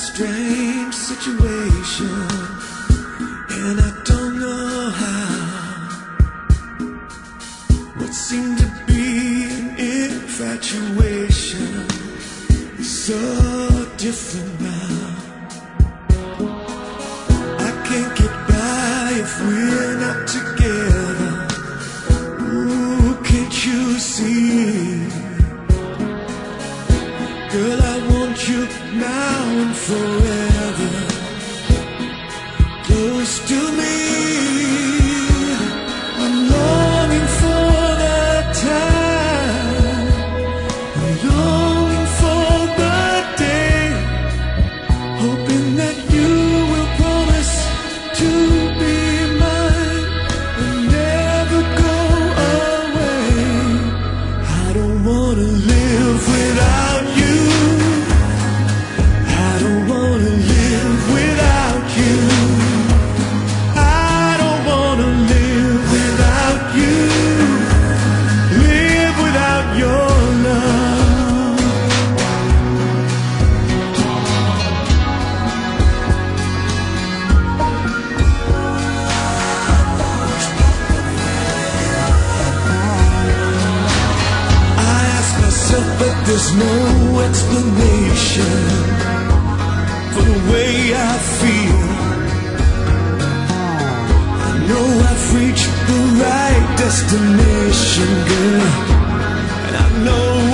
strange situation, and I don't know how. What seemed to be an infatuation is so different now. I can't get by if we're not together. Ooh, can't you see? Girl, I want you now and forever, close to me. I'm longing for that time, I'm longing for the day, hoping that you will promise to be mine and never go away. I don't wanna live without you. I don't wanna live without you. I don't wanna live without you. Live without your love. I ask myself, but there's no explanation for the way I feel. I know I've reached the right destination, girl, and I know